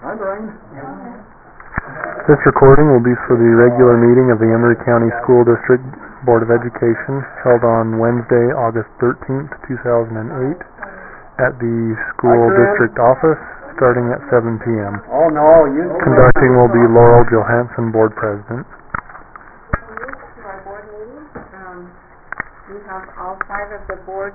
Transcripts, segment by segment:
Hi, Brian. This recording will be for the regular meeting of the Emory County School District Board of Education held on Wednesday, August 13th, 2008 at the school district office starting at 7 p.m. Oh, no, you... Conducting will be Laurel Johansson, Board President. Welcome to our board meeting. We have all 5 of the board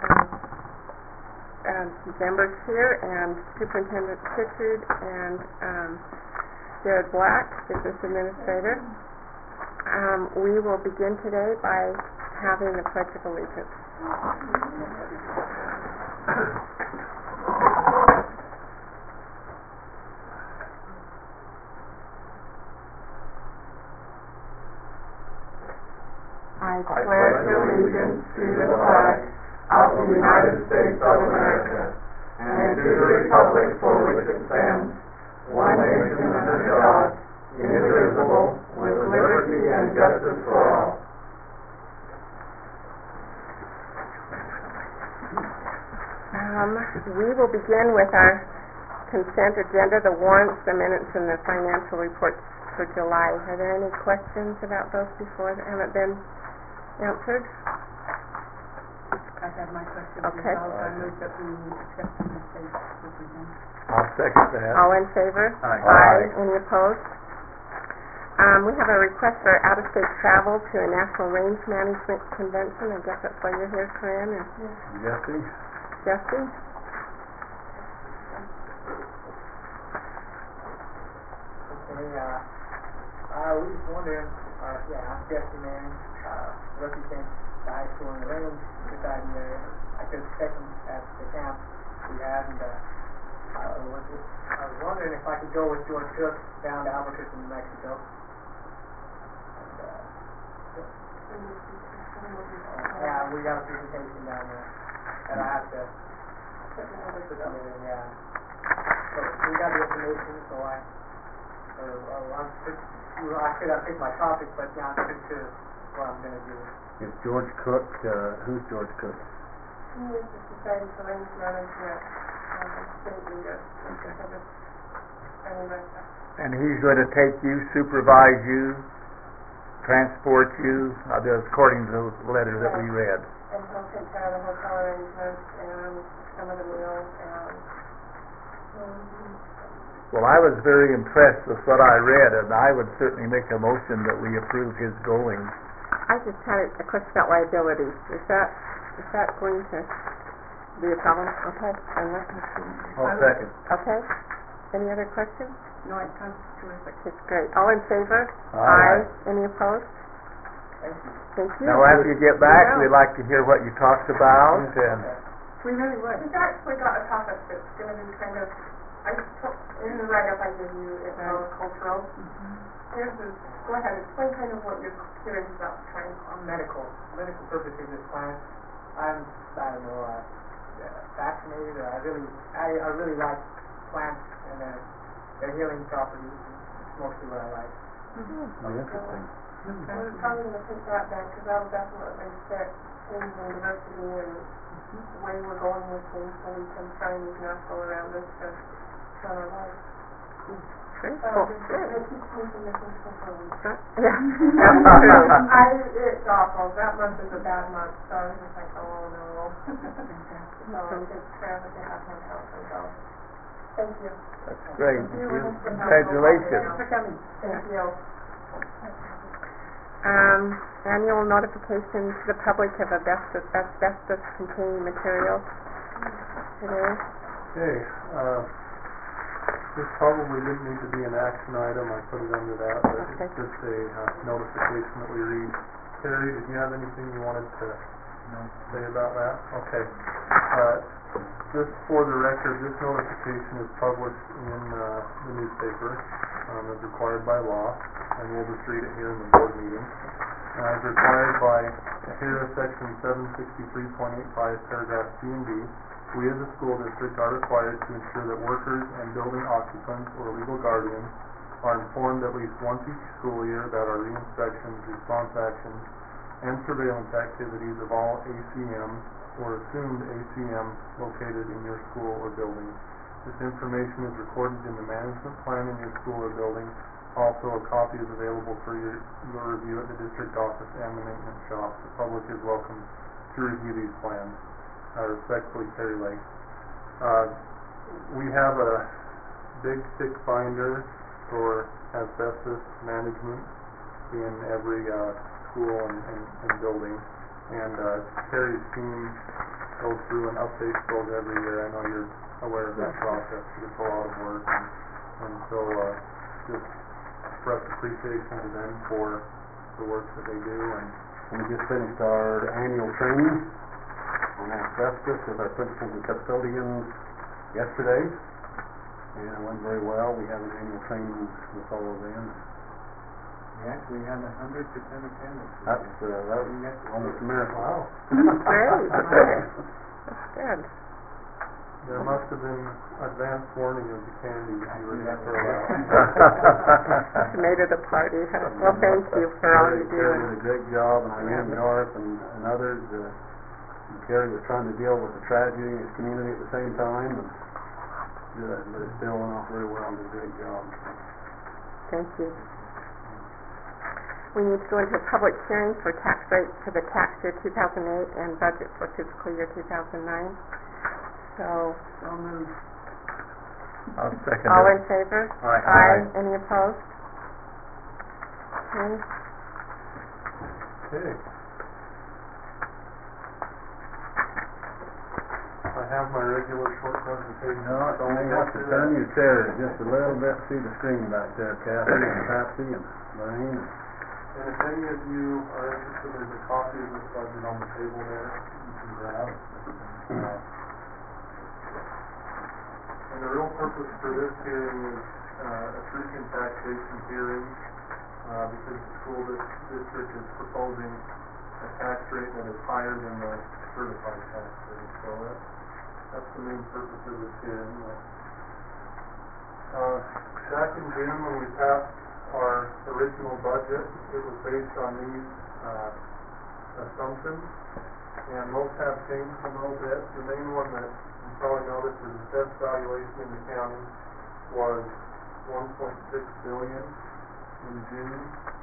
members here, and Superintendent Pritchard and Jared Black, Business Administrator. We will begin today by having the Pledge of Allegiance. I pledge allegiance to the flag of the United States of America and to the republic for which it stands, one nation under God, indivisible, with liberty and justice for all. We will begin with our consent agenda, the warrants, the minutes, and the financial reports for July. Are there any questions about those before that haven't been answered? I have my question. Okay. I move that we accept them as they represent. I'll second that. All in favor? Aye. Any opposed? We have a request for out-of-state travel to a National Range Management Convention. I guess that's why you're here, Corinne and Jesse? Jesse. Okay, I was wondering, I'm Jesse Manning, represent the high school in the range society area. I took second at the camp we had, and I was wondering if I could go with George Cook down to Albuquerque, New Mexico. And, we got a presentation down there, and I have to put them in, yeah. So we got the information, so I could have picked my topic, but now I'm pretty sure what I'm going to do. If George Cook, who's George Cook? He is the Society for Range Management state leader. And he's going to take you, supervise you, transport you, according to the letter that we read. And he'll take care of the hotel arrangements and some of the meals and... Well, I was very impressed with what I read, and I would certainly make a motion that we approve his going. I just had a question about liability. Is that going to be a problem? Okay. I'll second. Okay. Any other questions? No, it sounds terrific. It's great. All in favor? Aye. Any opposed? Thank you. Thank you. Now, after you get back, we'd like to hear what you talked about, and... We really would. We've actually got a topic that's going to be kind of, in the write-up I give you, it's cultural. Here's this, go ahead, explain kind of what you're curious about trying to Medical purposes of this plant. I don't know, fascinated. I really like plants and their healing properties. It's mostly what I like. Interesting. I was probably going to take that back, because that'll definitely fit in the diversity and the way we're going with things, so we can try and use natural around us to run our lives. It's awful. That month is a bad month, so I was just like, oh no. So it's fair that they have him help and go. Thank you. That's great. Congratulations. Congratulations. For coming. Thank you. Annual notification to the public of asbestos-containing materials today. Okay, this probably didn't need to be an action item, I put it under that, but Okay. it's just a notification that we read. Terry, did you have anything you wanted to say about that? Okay. Just for the record, this notification is published in the newspaper as required by law, and we'll just read it here in the board meeting. As required by HERA Section 763.85, paragraph C and D, we as a school district are required to ensure that workers and building occupants or legal guardians are informed at least once each school year that our re-inspections, response actions, and surveillance activities of all ACMs or assumed ACMs located in your school or building This information is recorded in the management plan in your school or building. Also, a copy is available for your review at the district office and the maintenance shop. The public is welcome to review these plans. Respectfully, Terry Lake. We have a big thick binder for asbestos management in every school and building, and Terry's team goes through and updates those every year. I know you're aware of that process. It's a lot of work, and so just express appreciation to them for the work that they do. And we just finished our annual training on asbestos with our principals and custodians yesterday, and it went very well. We have an annual training with all of them. We actually had 100% attendance. That was almost a miracle. Wow. Great. That's good. There must have been advance warning of the candy that you were going to throw out. You made it a party, huh? Well, thank you for all you do. Terry did a great job, and Irene North and others. Terry was trying to deal with the tragedy in his community at the same time, and but it still went off very well and did a great job. Thank you. We need to go into a public hearing for tax rate for the tax year 2008 and budget for fiscal year 2009. So, I'll second all it. in favor? Aye. Any opposed? Okay. Okay. I have my regular short presentation. No, I only have to turn your chair just a little bit, see the screen back there, Kathy and Patsy and Lorraine. And if any of you are interested, there's a copy of this budget on the table there you can grab. And the real purpose for this hearing is a truth in taxation hearing, because the school district is proposing a tax rate that is higher than the certified tax rate. So that's the main purpose of this hearing. Back in June, when we passed our original budget, it was based on these assumptions, and most have changed a little bit. The main one that you probably noticed is assessed valuation in the county was $1.6 billion in June,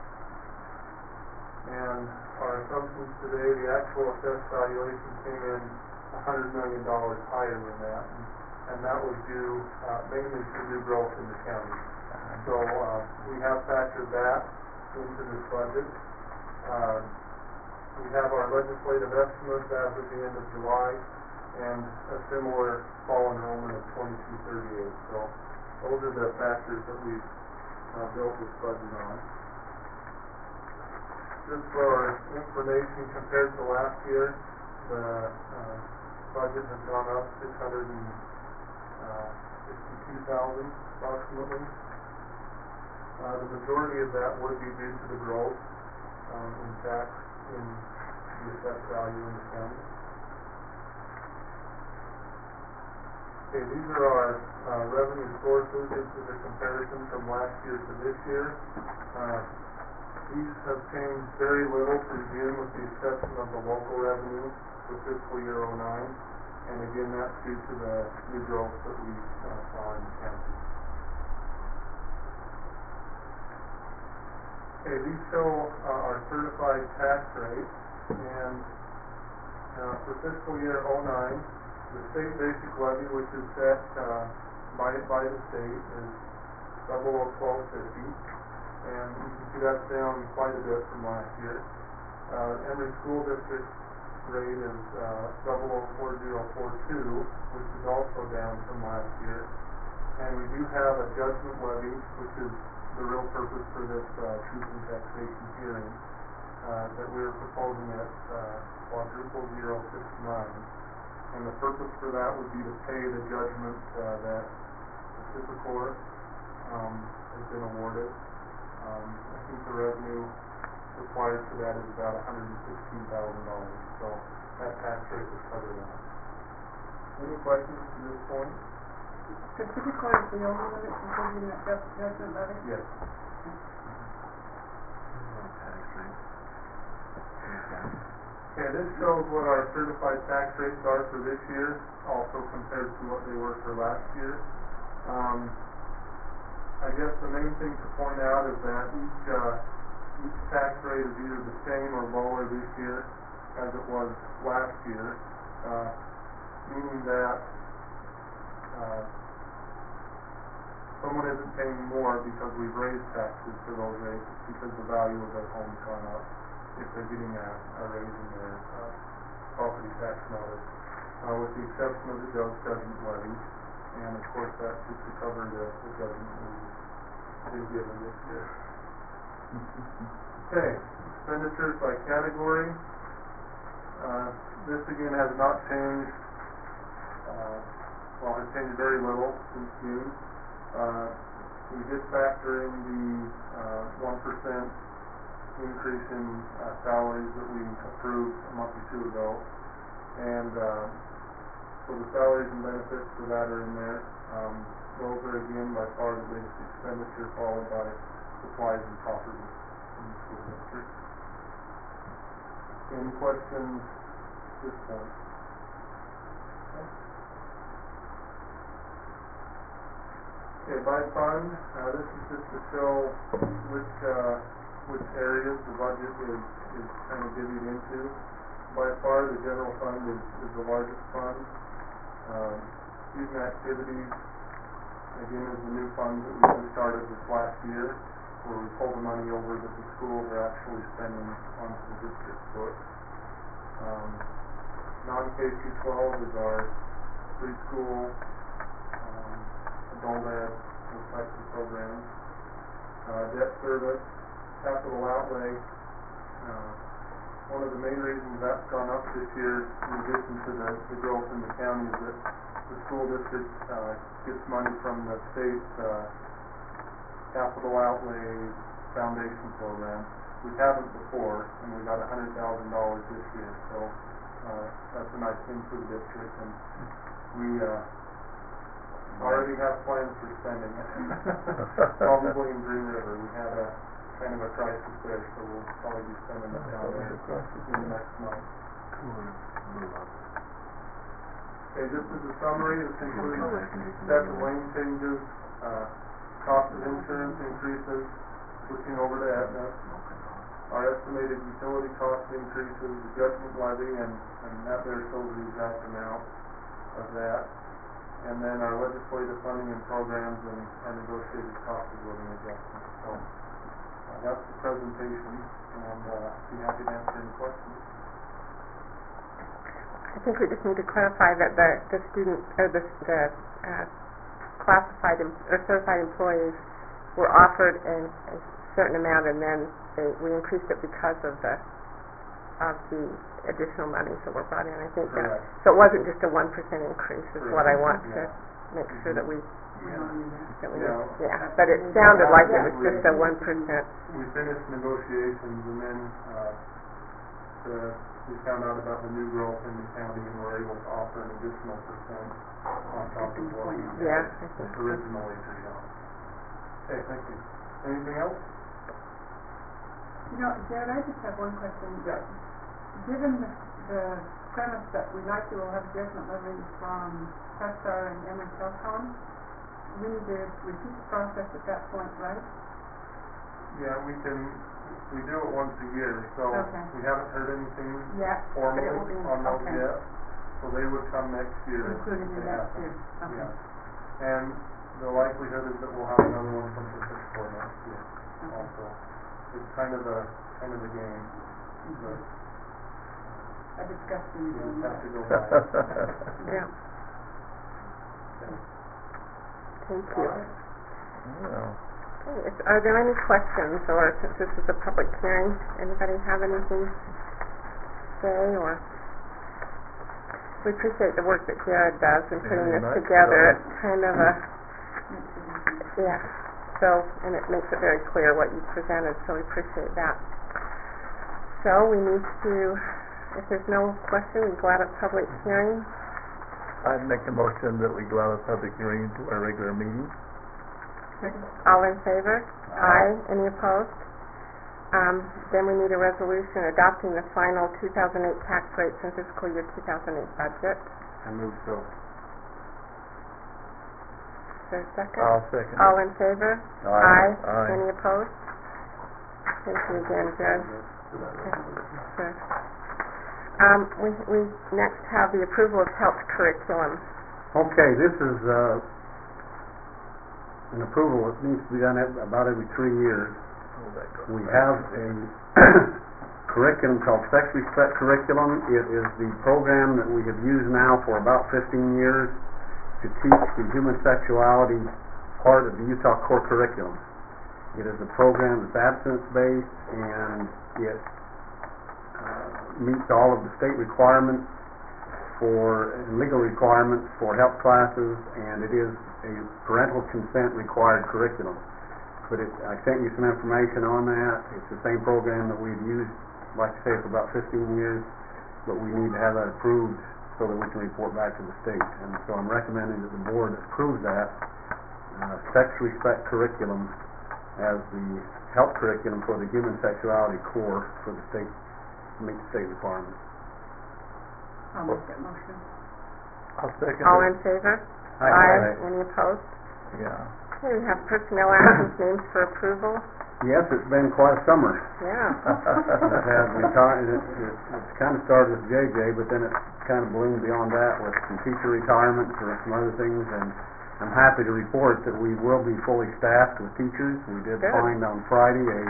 and our assumptions today, the actual assessed valuation came in $100 million higher than that, and that was due mainly to new growth in the county. So we have factored that into this budget. We have our legislative estimates as of the end of July, and a similar fall enrollment of 2238. So those are the factors that we've built this budget on. Just for our information, compared to last year, the budget has gone up $662,000 approximately. The majority of that would be due to the growth in tax in the assessed value in the county. Okay, these are our revenue sources. This is a comparison from last year to this year. These have changed very little through June with the exception of the local revenue for fiscal year 09. And again, that's due to the new growth that we saw in the county. Okay, these show our certified tax rate, and for fiscal year 09, the state basic levy, which is set by the state, is 1250, and you can see that's down quite a bit from last year. Emory School District rate is 404042, which is also down from last year, and we do have a judgment levy, which is the real purpose for this truth in taxation hearing, that we are proposing at quadruple 069, and the purpose for that would be to pay the judgment that Pacificor has been awarded. I think the revenue required for that is about $116,000, so that tax rate would cover that. Any questions to this point? Pacificor is the only one that's included in that judgment levy? Yes. Okay, this shows what our certified tax rates are for this year, also compared to what they were for last year. I guess the main thing to point out is that each tax rate is either the same or lower this year as it was last year, meaning that someone isn't paying more because we've raised taxes for those rates, it's because the value of their home's gone up if they're getting a raise in their property tax notice, with the exception of the judgment levy, and of course that's just to cover the judgment we've given this year. Okay, expenditures by category. This again has not changed, has changed very little since June. We did factor in the 1% increase in salaries that we approved a month or two ago, and so the salaries and benefits for that are in there. Those are again by far the biggest expenditure, followed by supplies and property in the school district. Any questions at this point? Okay, by fund, this is just to show which areas the budget is kind of divvied into. By far, the general fund is the largest fund. Student activities, again, is the new fund that we just started this last year, where we pull the money over that the schools are actually spending on the district's books. Non-K through 12 is our preschool, adult ed, those types of programs. Debt service, capital outlay. One of the main reasons that's gone up this year, in addition to the growth in the county, is that the school district gets money from the state capital outlay foundation program. We haven't before, and we got $100,000 this year, so that's a nice thing for the district, and we already have plans for spending it. Probably in Green River. We had a kind of a crisis there, so we'll probably be spending it down there in the next month. Okay, this is a summary. This includes step and lane changes, cost of insurance increases, switching over to Aetna, our estimated utility cost increases, the judgment levy, and that there shows the exact amount of that, and then our legislative funding and programs and our negotiated cost of living adjustments. So that's the presentation, and be happy to answer any questions. I think we just need to clarify that the student or the classified or certified employees were offered a certain amount, and then we increased it because of the additional monies that were brought in. I think that, so it wasn't just a 1% increase. Is what I want to make sure that we. But it sounded like it was just a 1%. We finished negotiations, and then we found out about the new growth in the county, and were able to offer an additional percent on top of what we originally agreed on. Okay, thank you. Anything else? Jared, I just have one question. Yeah. Given the premise that we likely will have judgment levies from Prestar and Emory Telecom, we need to repeat the process at that point, right? Yeah, we do it once a year, so we haven't heard anything formally on those yet. So they would come next year. Including the next year. Okay. Yeah. And the likelihood is that we'll have another one from the fiscal next year also. It's kind of the game. But a disgusting you game. just have to go by it. Yeah. Okay. Thank you. Okay, are there any questions, or since this is a public hearing, anybody have anything to say? Or we appreciate the work that Jared does in putting this together. It's kind of a so, and it makes it very clear what you presented, so we appreciate that. So we need to, if there's no question, we go out of public hearing. I'd make a motion that we go out of public hearing to our regular meeting. All in favor? Aye. Any opposed? Then we need a resolution adopting the final 2008 tax rates and fiscal year 2008 budget. I move so. there a second? I'll second All it. in favor? Aye. Any opposed? Thank you again, Judge. Sure. We next have the approval of health curriculum. Okay, this is an approval that needs to be done about every 3 years. We have a curriculum called Sex Respect Curriculum. It is the program that we have used now for about 15 years to teach the human sexuality part of the Utah core curriculum. It is a program that's abstinence-based, and it meets all of the state requirements and legal requirements for health classes, and it is a parental consent required curriculum. But I sent you some information on that. It's the same program that we've used, like I say, for about 15 years, but we need to have that approved so that we can report back to the state. And so I'm recommending that the board approve that Sex Respect Curriculum as the health curriculum for the human sexuality core for the state, to meet the state requirements. I'll make that motion. I'll second All it. in favor? Aye. Any opposed? Yeah. Okay, we have personnel actions names for approval. Yes, it's been quite a summer. Yeah. It's kind of started with JJ, but then it kind of ballooned beyond that with some teacher retirements or some other things, and I'm happy to report that we will be fully staffed with teachers. We did Good. find on Friday a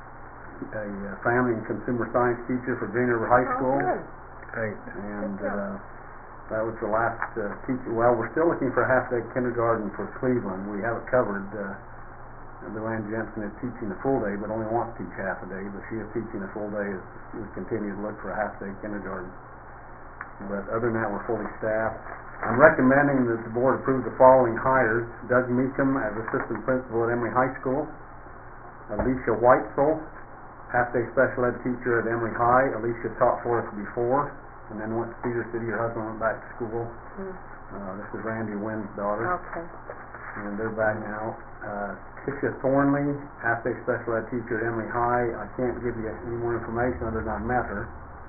family and consumer science teacher for Green River High School, Oh, good. Great. and Good job. that was the last teacher. Well, we're still looking for a half-day kindergarten for Cleveland. We have it covered. Luann Jensen is teaching a full day, but only wants to teach half a day, but she is teaching a full day as we continue to look for a half-day kindergarten. But other than that, we're fully staffed. I'm recommending that the board approve the following hires: Doug Meekum as assistant principal at Emory High School, Alicia Whitesell, half-day special ed teacher at Emory High. Alicia taught for us before, and then went to Cedar City. Her husband went back to school. This is Randy Wynn's daughter, Okay. and they're back now. Tisha Thornley, half-day special ed teacher at Emory High. I can't give you any more information other than I met her.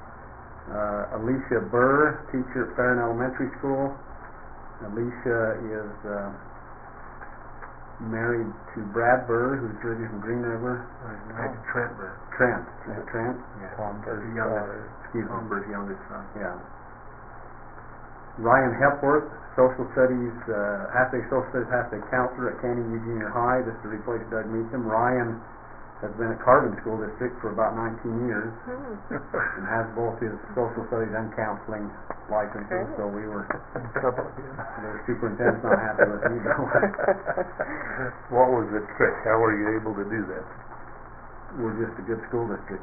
Alicia Burr, teacher at Farron Elementary School. Alicia is married to Brad Burr, who's originally from Green River. Trent Burr. Trent. Is it Trent? Tom Burr's youngest. Excuse me. Tom Burr's youngest son. Yeah. Ryan Hepworth, social studies, half-day social studies, half-day counselor at Canyon View Junior High. This is to replace Doug Meekum. Ryan has been at Carbon School District for about 19 years and has both his social studies and counseling licenses, so we were, the superintendent's not happy with me. What was the trick? How were you able to do that? We're just a good school district.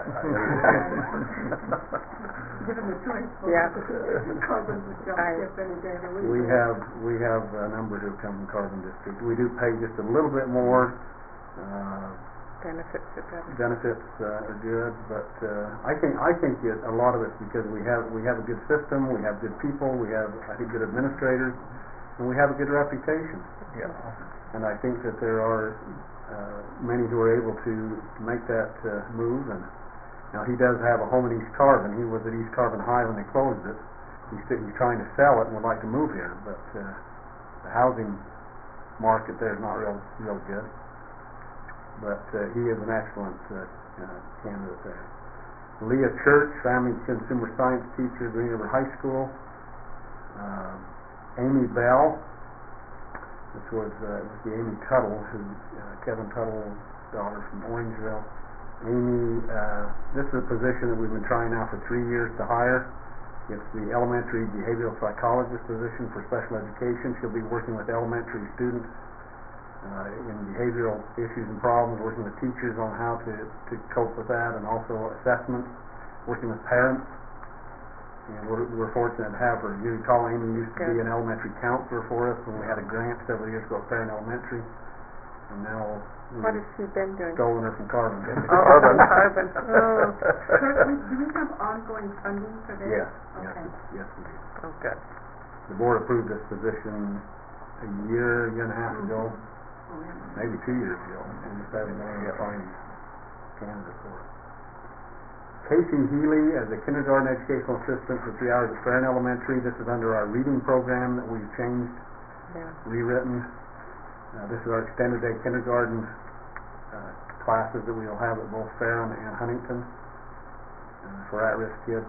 Given the choice. Yeah. Carbon would jump ship any day of the week. We have a number who come from Carbon District. We do pay just a little bit more. Benefits are better. Benefits are good, but I think a lot of it's because we have a good system, we have good people, we have, I think, good administrators, and we have a good reputation. Yeah. And I think that there are many who are able to make that move. And now he does have a home in East Carbon. He was at East Carbon High when they closed it. He's trying to sell it and would like to move here, but the housing market there is not real good. But he is an excellent candidate there. Leah Church, family consumer science teacher, Green River High School. Amy Bell, this was the Amy Tuttle, Kevin Tuttle's daughter from Orangeville. Amy, this is a position that we've been trying now for 3 years to hire. It's the elementary behavioral psychologist position for special education. She'll be working with elementary students in behavioral issues and problems, working with teachers on how to cope with that, and also assessments, working with parents. And we're fortunate to have her. You recall Amy used to be an elementary counselor for us when we had a grant several years ago at Farron Elementary, and now What has she been doing? stolen her from Carbon. Carbon. Do we have ongoing funding for this? Yes, Okay. yes, we do. Oh, good. The board approved this position a year and a half ago, maybe 2 years ago, and just haven't been able to find candidates for it. Casey Healy as a kindergarten educational assistant for 3 hours at Farron Elementary. This is under our reading program that we've changed, Yeah. rewritten. This is our extended day kindergarten classes that we'll have at both Ferrum and Huntington for at-risk kids.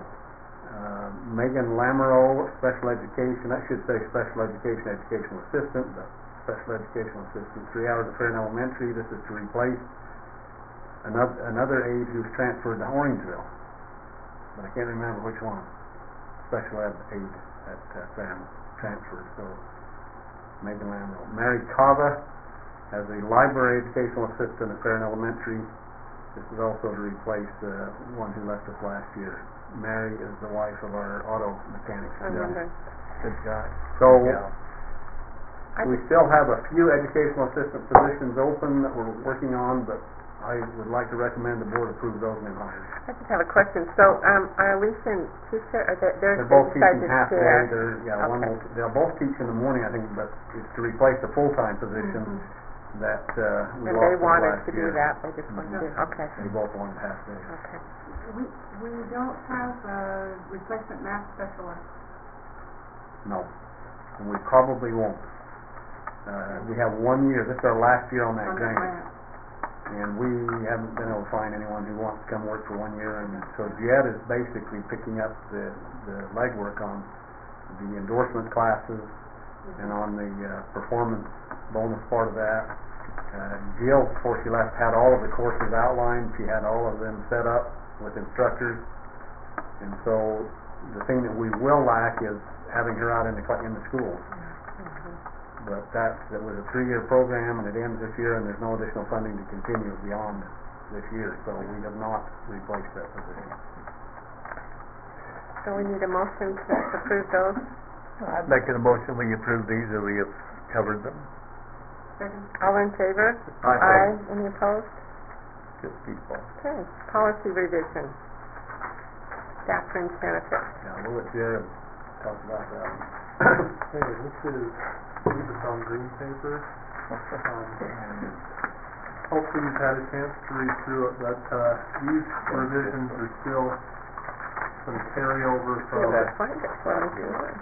Megan Lamoureux, special education, I should say special education educational assistant, but special educational assistant, 3 hours at Ferrum Elementary. This is to replace another aide who's transferred to Orangeville, but I can't remember which one. Special ed aide at Ferrum transferred, so Megan Lamoureux. Mary Cava as a library educational assistant at Ferrum Elementary. This is also to replace one who left us last year. Mary is the wife of our auto mechanic. Good guy. So Yeah. we still have a few educational assistant positions open that we're working on, but I would like to recommend the board approve those new hires. I just have a question. So, are Alicia and Tisha, they're They're both decided teaching to half day. share? One Okay. they'll both teach in the morning, I think, but it's to replace the full-time position that we And lost they wanted last to year. do that, they just wanted to, okay, They both wanted half day. okay. We don't have a replacement math specialist. No, and we probably won't. We have 1 year, this is our last year on that on the grant, grant. and we haven't been able to find anyone who wants to come work for 1 year, and so Jed is basically picking up the legwork on the endorsement classes and on the performance bonus part of that. Jill, before she left, had all of the courses outlined, she had all of them set up with instructors, and so the thing that we will lack is having her out in the schools. But that was a 3-year program, and it ends this year, and there's no additional funding to continue beyond this year, so we have not replaced that position. So we need a motion to approve those. I'd make a motion we approve these, that we have covered them. Second. All in favor? Aye. Any opposed? Good people. Okay, policy revision. Staff fringe benefits. Yeah, we'll let Jared talk about that one. Okay, this is on green paper. Hopefully you've had a chance to read through it, but these revisions are still some carryover Yeah, from let's find it for me if you want.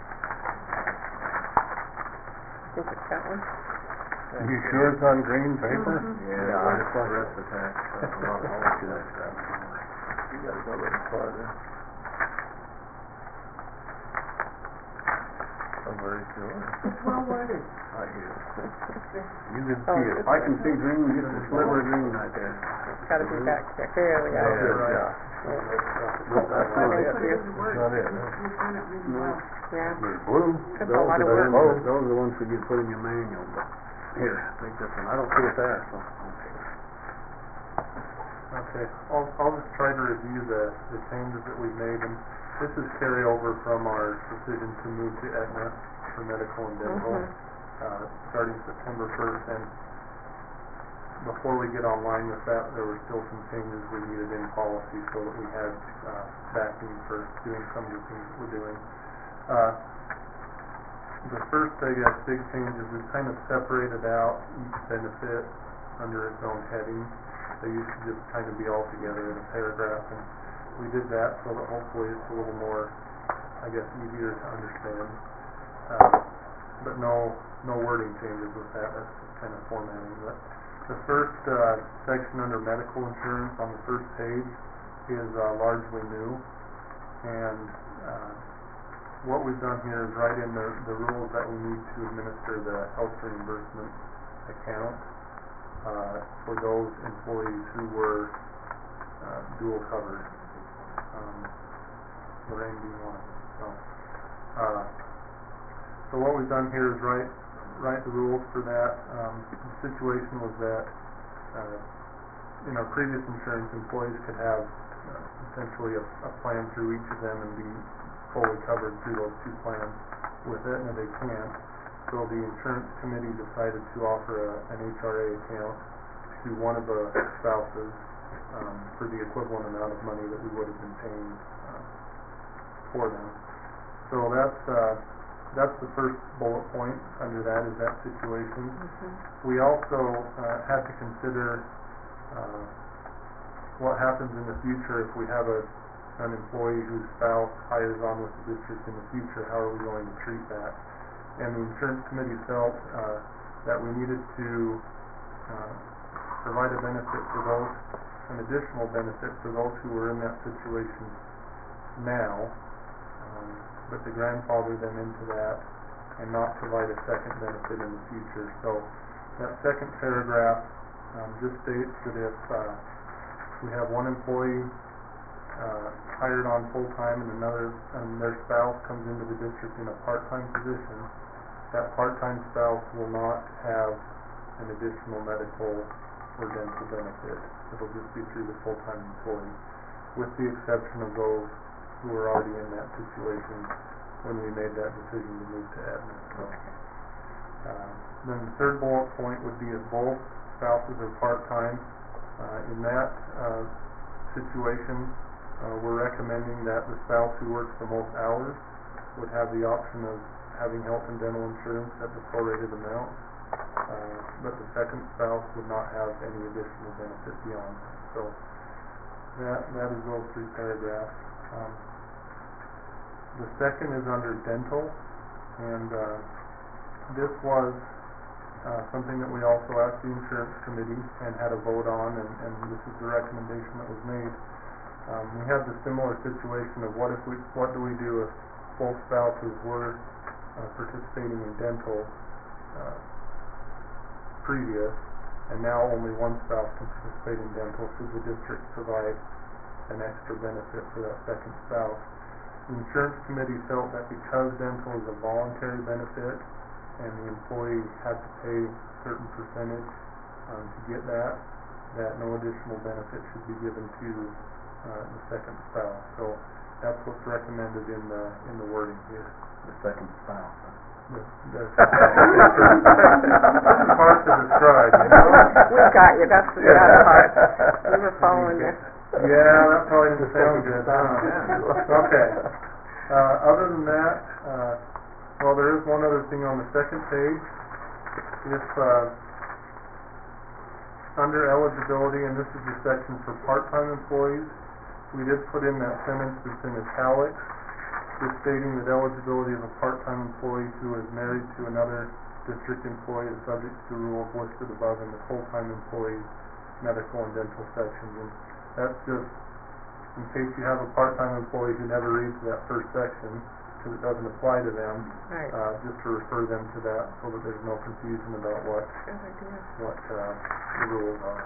I think it's that one. You sure it's on green paper? Yeah, I just want the rest of the tax, I'll let you know that. You gotta go a little farther. I'm very sure. It's well worded. I hear. You can Oh, see it. this I can see green, just a sliver of green right there. It's gotta be back there. Here we Yeah, go. yeah. No, that's Well, not they it. put it in That's words. not it, no. You've done it really well. Yeah. There's blue. That's a lot of work. Those are the ones that you put in your manual, but here, take this one, I don't see it there, so. Okay, I'll just try to review the changes that we've made, and this is carryover from our decision to move to Aetna for medical and dental, starting September 1st, and before we get online with that, there were still some changes we needed in policy so that we had backing for doing some of the things that we're doing. The first, I guess, big change is we've kind of separated out each benefit under its own heading. They used to just kind of be all together in a paragraph, and we did that so that hopefully it's a little more, I guess, easier to understand. But no wording changes with that. That's just kind of formatting. But the first section under medical insurance on the first page is largely new, and what we've done here is write in the rules that we need to administer the health reimbursement account for those employees who were dual covered, Lorraine being one of them. So what we've done here is write the rules for that. The situation was that in our previous insurance, employees could have essentially a plan through each of them and be fully covered through those two plans. With Aetna, they can't. So the insurance committee decided to offer an HRA account to one of the spouses for the equivalent amount of money that we would have been paying for them. So that's the first bullet point under that, is that situation. We also had to consider what happens in the future if we have an employee whose spouse hires on with the district in the future. How are we going to treat that? And the insurance committee felt that we needed to provide a benefit for those, an additional benefit for those who were in that situation now, but to grandfather them into that and not provide a second benefit in the future. So that second paragraph just states that if we have one employee hired on full-time and their spouse comes into the district in a part-time position, that part-time spouse will not have an additional medical or dental benefit. It'll just be through the full-time employee, with the exception of those who were already in that situation when we made that decision to move to Aetna. So, then the third bullet point would be if both spouses are part-time. In that situation, we're recommending that the spouse who works the most hours would have the option of having health and dental insurance at the prorated amount, but the second spouse would not have any additional benefit beyond that. So that is those three paragraphs. The second is under dental, and this was something that we also asked the insurance committee and had a vote on, and this is the recommendation that was made. We had the similar situation of what do we do if both spouses were participating in dental previous, and now only one spouse can participate in dental. Should the district provide an extra benefit for that second spouse? The insurance committee felt that because dental is a voluntary benefit and the employee had to pay a certain percentage to get that no additional benefit should be given to the second spouse. So that's what's recommended in the wording here. The second spouse. That's hard to describe, you know? We got you, that's the bad part. We were following you. Yeah, that probably didn't sound good. Okay. Other than that, well, there is one other thing on the second page. If under eligibility, and this is the section for part-time employees, we did put in that sentence that's in italics, just stating that eligibility of a part-time employee who is married to another district employee is subject to the rules listed above in the full-time employee medical and dental sections. And that's just in case you have a part-time employee who never reads that first section, because it doesn't apply to them, Right. Just to refer them to that so that there's no confusion about what the rules are.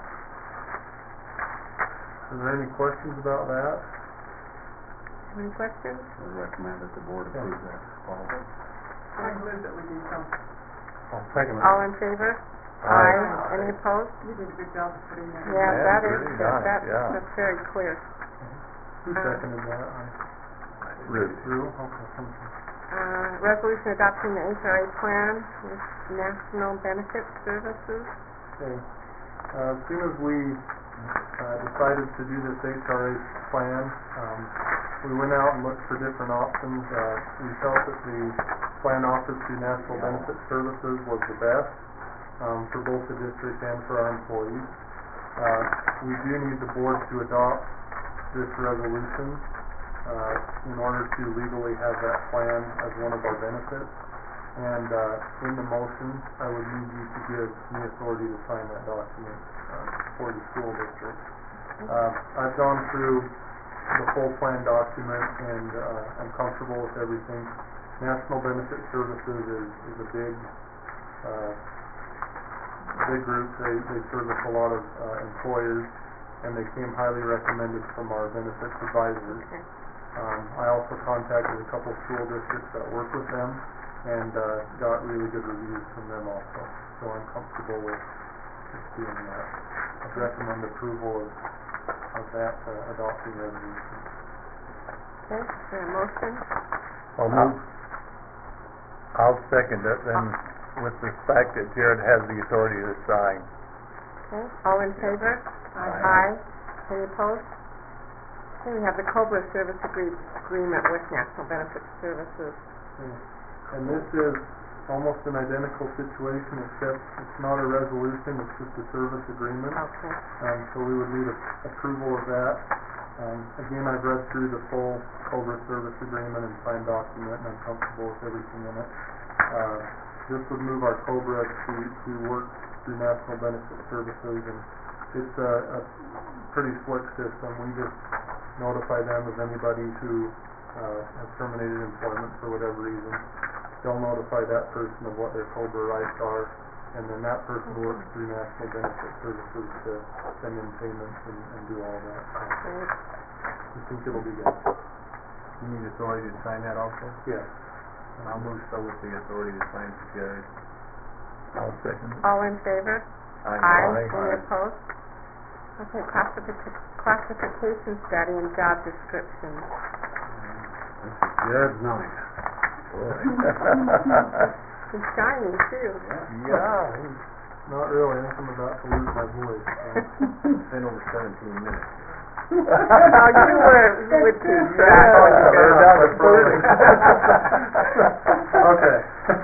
Are there any questions about that? Any questions? I recommend that the board approve that policy. I move that we do something. I'll second it. All in favor? Aye. Any opposed? You did a good job of putting that in. Yeah, Yeah, that is, pretty nice, yeah. that's very clear. Who seconded that? Ruth. Drew? Okay, thank you. Resolution adopting the HRA plan with National Benefit Services. Okay. As soon as we decided to do this HRA plan, we went out and looked for different options. We felt that the plan offered through National Benefit Services was the best for both the district and for our employees. We do need the board to adopt this resolution in order to legally have that plan as one of our benefits. And in the motion, I would need you to give me authority to sign that document for the school district. I've gone through the full plan document and I'm comfortable with everything. National Benefit Services is a big group. They service a lot of employers, and they came highly recommended from our benefits advisors. Okay. I also contacted a couple school districts that work with them and got really good reviews from them also. So I'm comfortable with doing that. I recommend approval of that adopting resolution. Okay, is there a motion? I'll second it, then with the fact that Jared has the authority to sign. Okay, all in favor? Aye. Any opposed? Okay, we have the COBRA service agreement with National Benefit Services. And this is almost an identical situation, except it's not a resolution, it's just a service agreement. Okay. So we would need approval of that. Again, I've read through the full COBRA service agreement and signed document, and I'm comfortable with everything in it. this would move our COBRA to work through National Benefit Services, and it's a pretty slick system. We just notify them of anybody who has terminated employment for whatever reason. They'll notify that person of what their COBRA rights are, and then that person works through National Benefit Services to send in payments and do all that. So I think it'll be good. You need authority to sign that also? Yeah. And I'll move so with the authority to sign for Jared. I'll second it. All in favor? Aye. Any opposed? Okay, classification study and job description. This is Jared's night. He's shining too. Yeah. Not really. I think I'm about to lose my voice. It's been over 17 minutes. No, you would keep track. We're down to 30. Okay.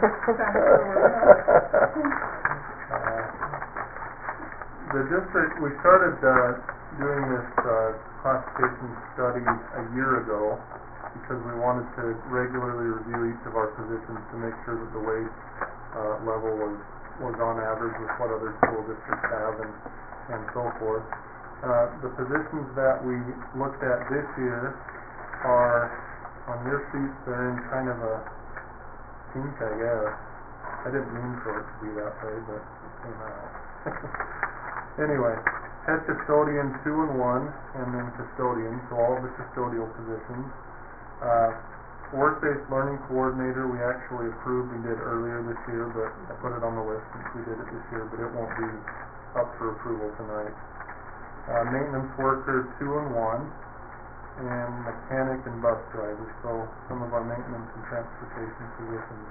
The district, we started doing this classification study a year ago because we wanted to regularly review each of our positions to make sure that the wage level was on average with what other school districts have and so forth. The positions that we looked at this year are on your sheets. They're in kind of a pink, I guess. I didn't mean for it to be that way, but it came out. Anyway, head custodian 2 and 1, and then custodian, so all of the custodial positions. Work-based learning coordinator we actually approved and did earlier this year, but I put it on the list since we did it this year, but it won't be up for approval tonight. Maintenance worker 2 and 1, and mechanic and bus driver, so some of our maintenance and transportation positions.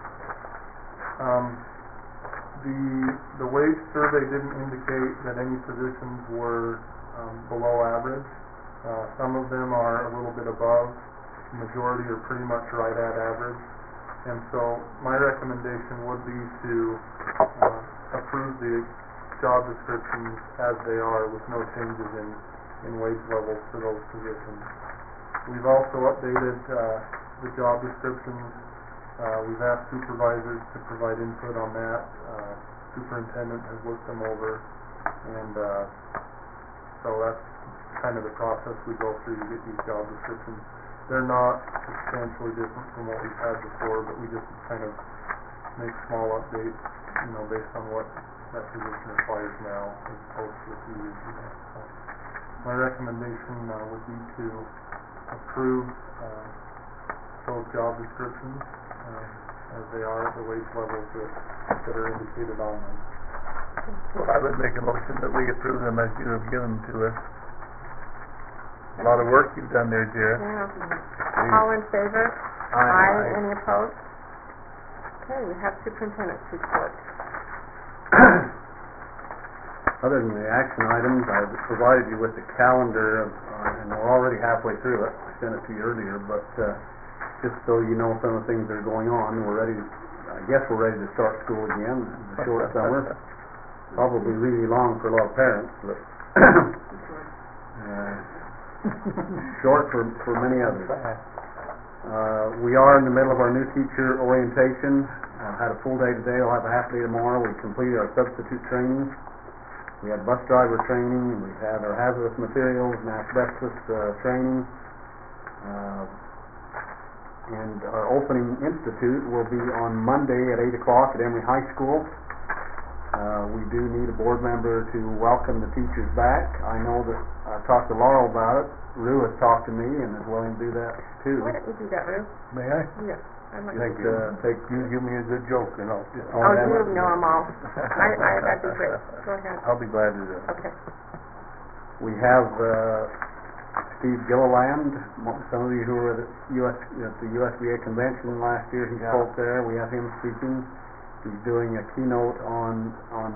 The wage survey didn't indicate that any positions were below average. Some of them are a little bit above. The majority are pretty much right at average. And so my recommendation would be to approve the job descriptions as they are with no changes in wage levels for those positions. We've also updated the job descriptions. We've asked supervisors to provide input on that. Superintendent has looked them over, and so that's kind of the process we go through to get these job descriptions. They're not substantially different from what we've had before, but we just kind of make small updates, based on what that position requires now as opposed to a few years ago. So my recommendation would be to approve those job descriptions as they are at the wage levels that are indicated on them. Well, I would make a motion that we approve them as you have given to us. A lot of work you've done there, Jared. Yeah. All in favor? Aye. Any opposed? Okay, we have superintendent's report. Other than the action items, I've provided you with the calendar, and we're already halfway through it. I sent it to you earlier, but just so you know some of the things that are going on, we're ready to start school again. It's a short summer. Probably really long for a lot of parents, but short for many others. We are in the middle of our new teacher orientation. I've had a full day today. I'll have a half day tomorrow. We've completed our substitute training. We had bus driver training. We've had our hazardous materials and asbestos training. And our opening institute will be on Monday at 8 o'clock at Emory High School. We do need a board member to welcome the teachers back. I know that I've talked to Laurel about it. Rue has talked to me and is willing to do that too. Why don't we do that, Rue? May I? Yes. You give me a good joke and I'll just... Oh, you know them all. That'd be great. Go ahead. I'll be glad to do it. Okay. We have Steve Gilliland. Some of you who were at the USBA convention last year, he spoke there. We have him speaking. He's doing a keynote on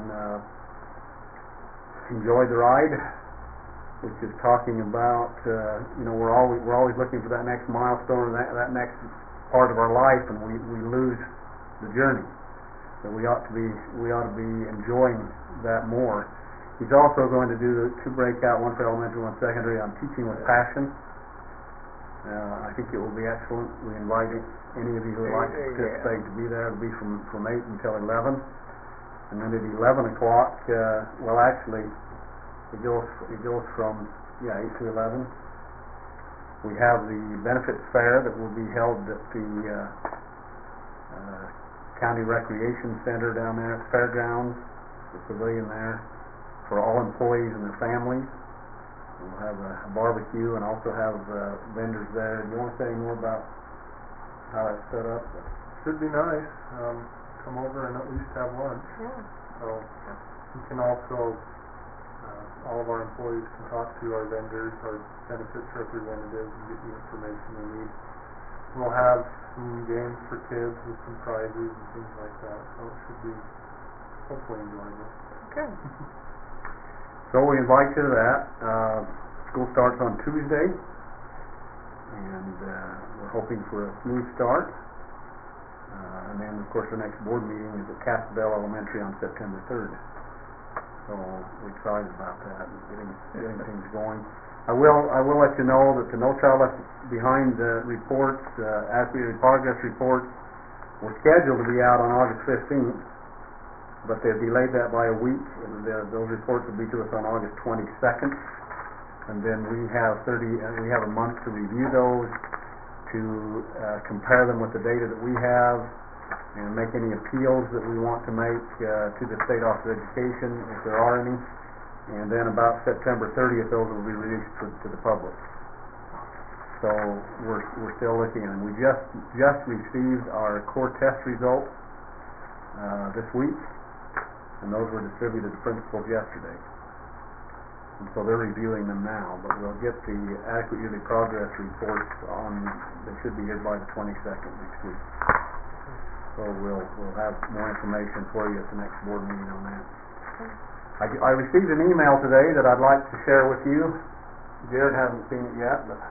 Enjoy the Ride, which is talking about we're always looking for that next milestone, that next part of our life, and we lose the journey. So we ought to be enjoying that more. He's also going to do 2 breakout, one for elementary, one secondary, on teaching with passion. I think it will be excellent. We invite any of you who would like to participate to be there. It'll be from 8 until 11. And then at 11 o'clock, well actually, it goes from 8 to 11. We have the benefits fair that will be held at the County Recreation Center down there at Fairgrounds, the pavilion there, for all employees and their families. We'll have a barbecue and also have vendors there. Do you want to say any more about how that's set up? Should be nice. Come over and at least have lunch. Yeah. So you can also, all of our employees can talk to our vendors, our benefits representatives, and get the information they need. We'll have some games for kids with some prizes and things like that, so it should be hopefully enjoyable. Good. So we invite you to that. School starts on Tuesday, and we're hoping for a smooth start. And then, of course, the next board meeting is at Castabell Elementary on September 3rd. So we're excited about that and getting things going. I will let you know that the No Child Left Behind reports, activity progress reports, were scheduled to be out on August 15th, but they've delayed that by a week. And those reports will be to us on August 22nd, and then we have a month to review those, to compare them with the data that we have, and make any appeals that we want to make to the State Office of Education, if there are any. And then about September 30th, those will be released to the public. So we're still looking, and we just received our core test results this week, and those were distributed to principals yesterday. And so they're reviewing them now, but we'll get the adequate yearly progress reports they should be here by the 22nd next week. So we'll have more information for you at the next board meeting on that. I received an email today that I'd like to share with you. Jared hasn't seen it yet, but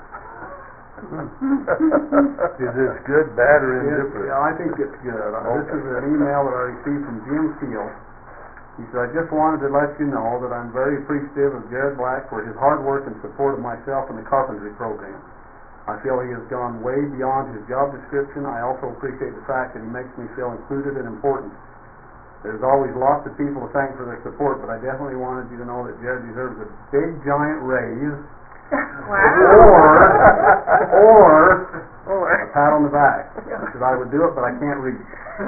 Is this good, bad, or indifferent? I think it's good. This is an email that I received from Jim Steele. He said, I just wanted to let you know that I'm very appreciative of Jared Black for his hard work and support of myself and the carpentry program. I feel he has gone way beyond his job description. I also appreciate the fact that he makes me feel included and important. There's always lots of people to thank for their support, but I definitely wanted you to know that Jared deserves a big giant raise, or a pat on the back. Because I would do it, but I can't reach.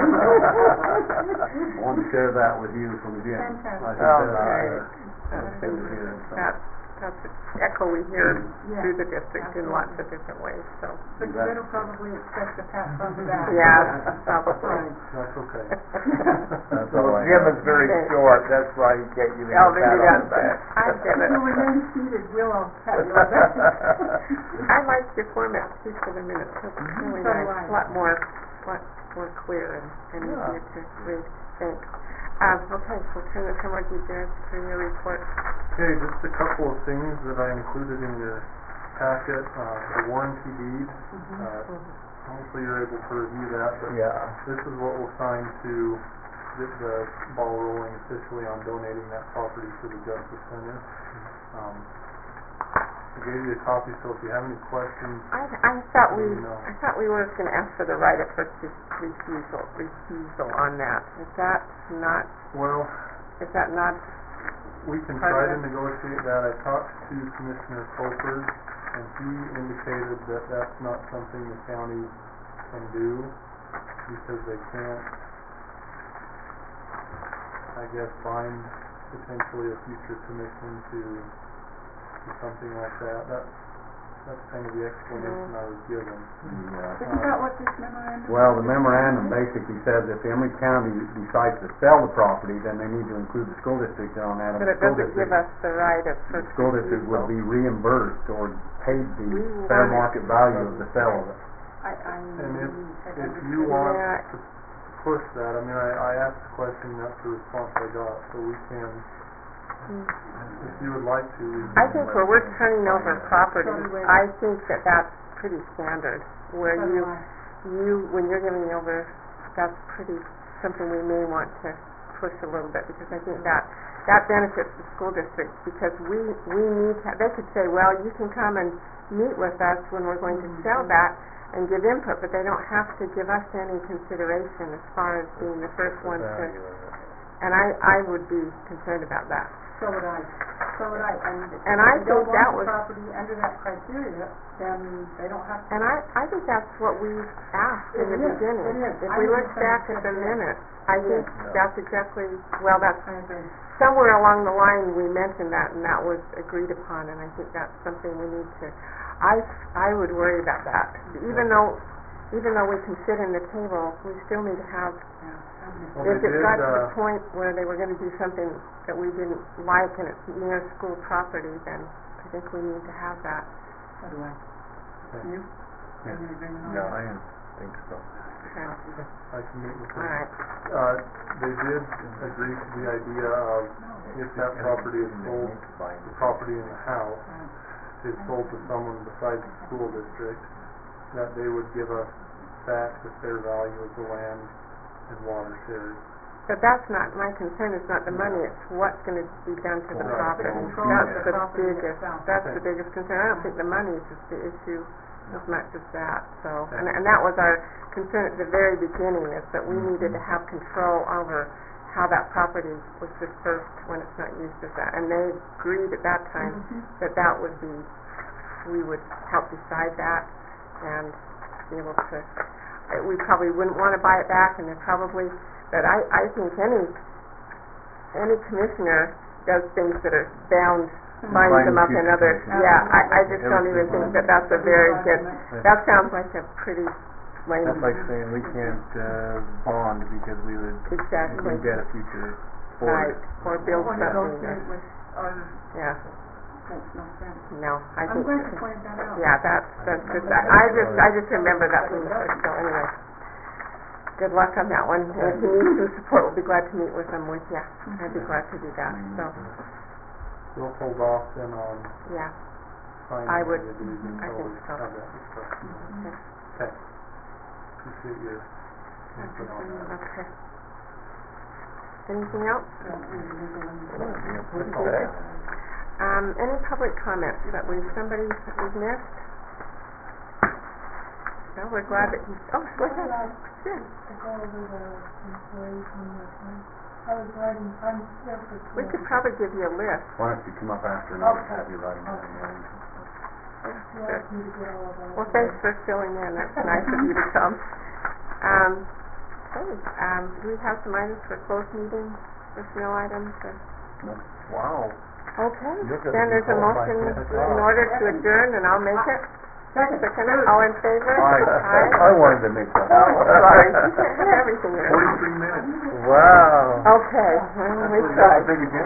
I wanted to share that with you from Jim. I think that's an echo we hear through the district in lots of different ways. So. But you'll probably expect a pat on the back. Yeah, probably. That's okay. Jim is very short, that's why he can't give you a pat on the back. I get it. When you're seated, we'll all pat you on the back. I like your format too for the minutes. It's really nice. A lot more clear and easier to read. Thanks. Okay, so turn the camera to Jared for your report. Okay, just a couple of things that I included in your packet. The warranty deed. Hopefully you're able to review that. But this is what we'll sign to get the ball rolling officially on donating that property to the Justice Center. I gave you a copy, so if you have any questions, I thought we were going to ask for the right of first refusal on that. Is that not? Well, we can try to negotiate that. I talked to Commissioner Colford, and he indicated that that's not something the county can do because they can't, I guess, bind potentially a future commission to something like that. That's kind of the explanation I was given. Isn't that what this memorandum? Well, the memorandum basically says if Emory County decides to sell the property, then they need to include the school district on that. But it doesn't give us the right of first the school district would be reimbursed or paid the fair market value of the sale of it. And if you want to push that, I mean, I asked the question, that's the response I got, so we can, if you would like to. I think where we're turning over property, I think that's pretty standard. Where when you're giving over, that's pretty something we may want to push a little bit, because I think that that benefits the school district because we need to, they could say, well, you can come and meet with us when we're going to sell that and give input, but they don't have to give us any consideration as far as being the first one to, and I would be concerned about that. So would I. And I if they think don't that want was, the property under that criteria, then they don't have to. and I think that's what we asked in the It is, beginning. it is. If I we look understand back at what the you're saying. minutes, I think that's exactly, well, that's I agree. somewhere along the line we mentioned that, and that was agreed upon, and I think that's something we need to, I would worry about that. Even though we can sit in the table, we still need to have, Well, if they it did, got to the point where they were gonna do something that we didn't like and it's near school property, then I think we need to have that. So do I. You? Have you agreement on No, that? I don't think so. Okay. I can meet with All them. right. They did agree to the idea of if that property is sold, the property in the house is sold to someone besides the school district, that they would give us back the fair value of the land and water shares. But that's not, my concern is not the money, it's what's gonna be done to the Right. property. The control That's of the the property biggest, itself. that's Okay. the biggest concern. I don't think the money is just the issue as much as that, so. And that was our concern at the very beginning, is that we needed to have control over how that property was dispersed when it's not used as that. And they agreed at that time that that would be, we would help decide that and be able to, we probably wouldn't want to buy it back, and they're probably, but I think any commissioner does things that are bound, binds them up in other, yeah, I just don't even think that that's a very good, that sounds like a pretty lame. That's like saying we can't bond because we would Exactly. get a future for Right, it. or build Or something, negotiate with, yeah, makes no sense. no, I I'm think, glad you pointed that out. yeah, that's just, I just remember that being pushed, so anyway. Good luck on that one, and if you need some support, we'll be glad to meet with them with you. I'd be glad to do that, so, We'll hold off then on yeah, signing I any would- of these I until think we so. have that discussion. okay. Okay. Appreciate your input on that. Okay. Anything else? Okay. Any public comments that somebody that we've missed? No, we're glad that you, oh, go ahead. Sure. To go over the employees one more time. I was writing, I'm here for We could probably give you a list. Why don't you come up after and I'll have you write them down. you asked me to get all of that. Well, thanks for filling in, that's nice of you to come. Okay, do we have some items for closed meeting, personnel items, or? Wow. Okay, You're gonna then be there's a home by motion 10 o'clock. in order to adjourn, and I'll make it. Second, all in favor? I wanted to make that. Oh, sorry, you can't have everything there. 43 minutes. Wow. Okay, well, we tried.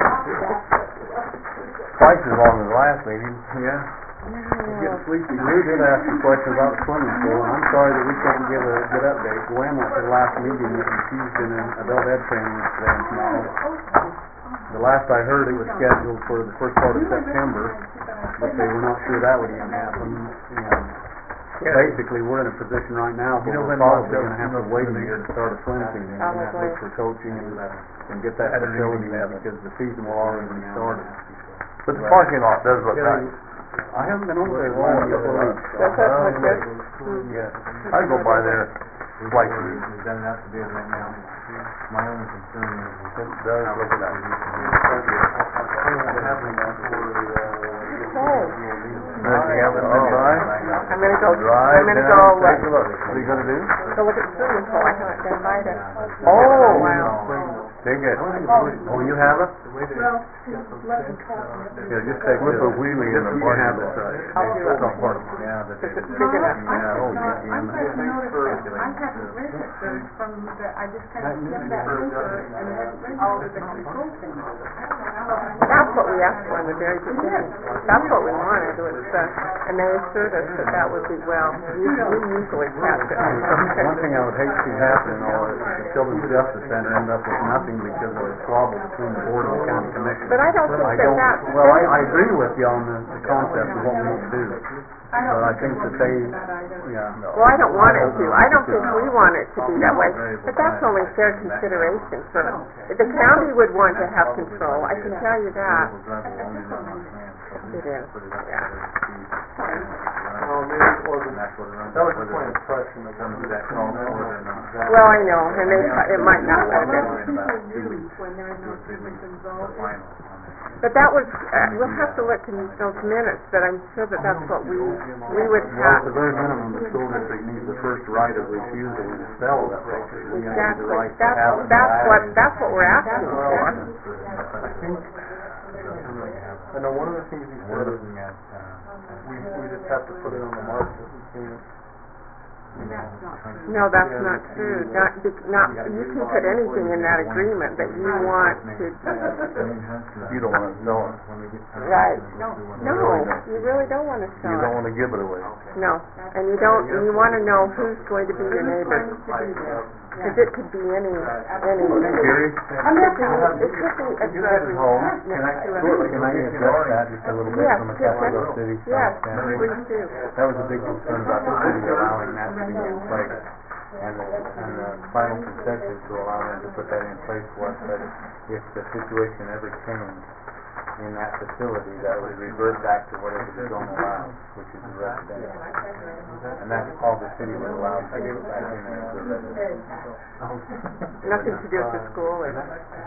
Twice as long as last meeting. Yeah. Getting sleepy. We did ask you questions about the swimming pool, and I'm sorry that we couldn't give a good update. Gwen went to the last meeting, and she's in an adult ed training exam tomorrow. The last I heard, it was scheduled for the first part of September, but they were not sure that would even happen. And basically, we're in a position right now where we're probably going to have to wait a year to start a swim team and have to look for coaching and get that facility because the season will already be started. But the parking lot does look nice. I haven't been over there in the last couple of weeks. Does that look good? Yeah, I go by there twice a week. We've done enough to do it right now. My only concern is It does look nice. Okay, I'm I'm gonna go, Drive I'm gonna down, go, take a look. What are you gonna do? go look at the swimming pool, I haven't been by there. Oh, Wow. dig it. Oh, you have it? Well, let me call it. Yeah, just take a wheelie in the parking lot. I'll do it. It's not part of it. Yeah, but Is it big enough? Oh, yeah. I'm glad to notice that I hadn't read it from the, I just kind of skimmed that over and hadn't read all of the control things. That's what we asked for in the very beginning. That's what we wanted, was, and they assured us that that would be, well, we usually catch it. one thing I would hate to see happen in all this is the Children's Justice Center end up with nothing because of a squabble between the board and the county commission. But I don't think that. Well, I agree with you on the concept of what we need to do. I don't But I think think it that will they, be that either. yeah. Well, I don't want it to. I don't think we want it to be that way. But that's only fair consideration for, if the county would want to have control, I can tell you that. It is, yeah. Well, maybe it wasn't, that was just my impression of them doing that. Well, I know, and it might not have been. People use when there is no humans involved. But that was, we'll have to look in those minutes, but I'm sure that that's what we would Well, have. at the very minimum, the school district needs the first right of refusal to sell that property. We have the Exactly, right to have it. that's what we're asking for. I think, I know one of the things he said is, we just have to put it on the market, we can't. And that's not true. No, that's not true. You can put anything in that agreement that you want to, You don't wanna sell it. right. No, you really don't want to You sell don't it. wanna give it away. No, and you want to know who's going to be your neighbor. Because it could be any. Gary? It could be a At home, drug. can I address that just a little bit Yes, from a yes, capital city yes, standpoint? please do. That was a big concern about the city allowing that to be in place. And the final consensus to allow them to put that in place was that if the situation ever changed in that facility, that would revert back to whatever the zone allows, which is the residential. And that's all the city would allow to go back in there as a residential. Nothing to do with the school or.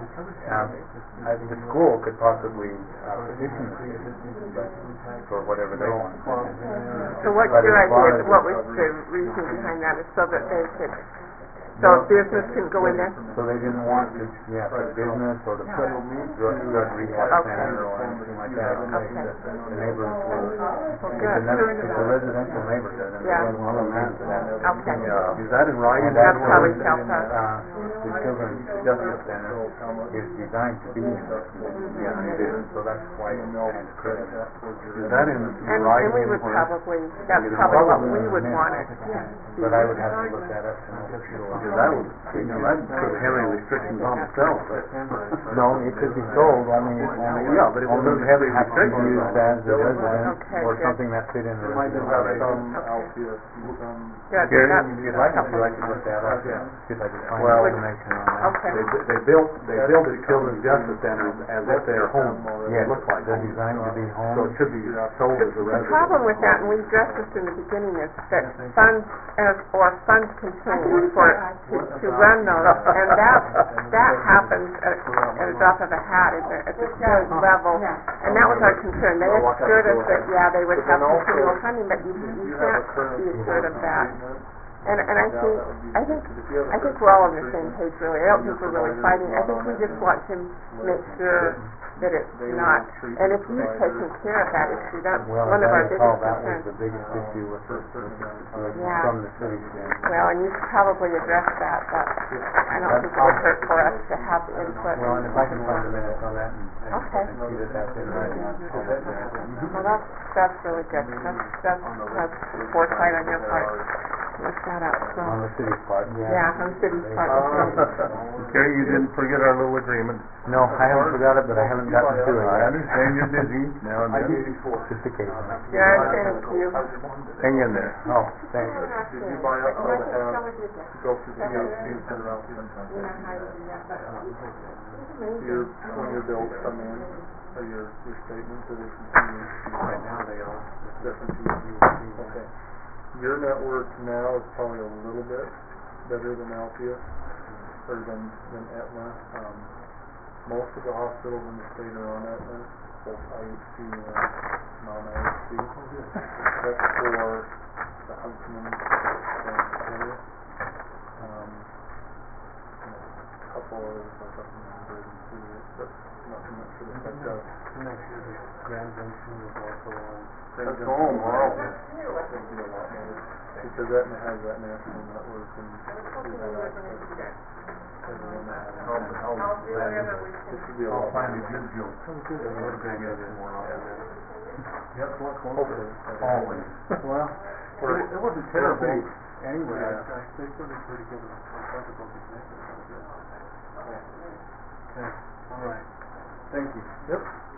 The school could possibly petition the city, but for whatever they want. So what's your idea, what was the reason behind that, is so that they could, so business can go in there? So they didn't want to, put business or to put drug rehab center or anything like that. The neighbors will, it's a residential neighborhood and Yeah. everyone will have that. Okay. Is that in writing? That probably helps us. The Children's Justice Center is designed to be in this, so that's why it's kind of critical. Is that in And writing? we would probably, that's probably what we would want it. But I would have to look that up to know for sure. Because that would, that put heavy restrictions on the sale, but. No, it could be sold only, Yeah, but it only doesn't have to be have to be used as a residence Okay, or good. something that fit in the. Might just have some Alpheus, some. Good, Gary, that's If you'd like, I'd like to look that up, see if I can find Well, information on that. okay. They built the Children's Justice Center as if they're home. Yes, Look like they're home. designed to be So home. it should be sold as a The residence. problem with that, and we addressed this in the beginning, is that funds continue to run those, and that happens at a drop of a hat at the state level, and that was our concern. They assured us that, they would have continual funding, but you can't be assured of that. And I think we're all on the same page, really. I don't think we're really fighting. I think we just want to make sure that it's not, and if you've taken care of that issue, that's Well, one of our as I biggest recall, that was concerns. the biggest issue with Yeah. from the city standpoint. Well, and you should probably address that, but I don't think it would hurt for us to have the input. Well, and if I can find the minutes on that and Okay. see that that's in writing, I'll let you know. Well, that's really good. That's foresight on your part. Look that up, so. On the city's part, Yeah, on city's part. Gary, you didn't forget our little agreement. No, I haven't forgot it, but I haven't gotten to it I yet. understand you're busy now and then. Just occasionally. Yeah, thank you. Hang in there. Oh, thanks. Did you buy up all the house, go through the house, and send it out to them? When your bills come in, or your statements, or they continue? Right now they are. Okay. Your network now is probably a little bit better than Alpheus, or than Aetna. Most of the hospitals in the state are on Aetna, both IHC and non-IHC. That's for the Huntsman Center. A couple others, like up in Braden City, but nothing much for the tech does. Grand Junction was also on. That's all, wow. That'd be a lot better. Because Aetna has that national network and we have access to everyone that has it. This would be a lot better. Hopefully. Always. Well, it wasn't terrible anyway. Yeah. They sort of pretty good. Okay, all right. Thank you. Yep.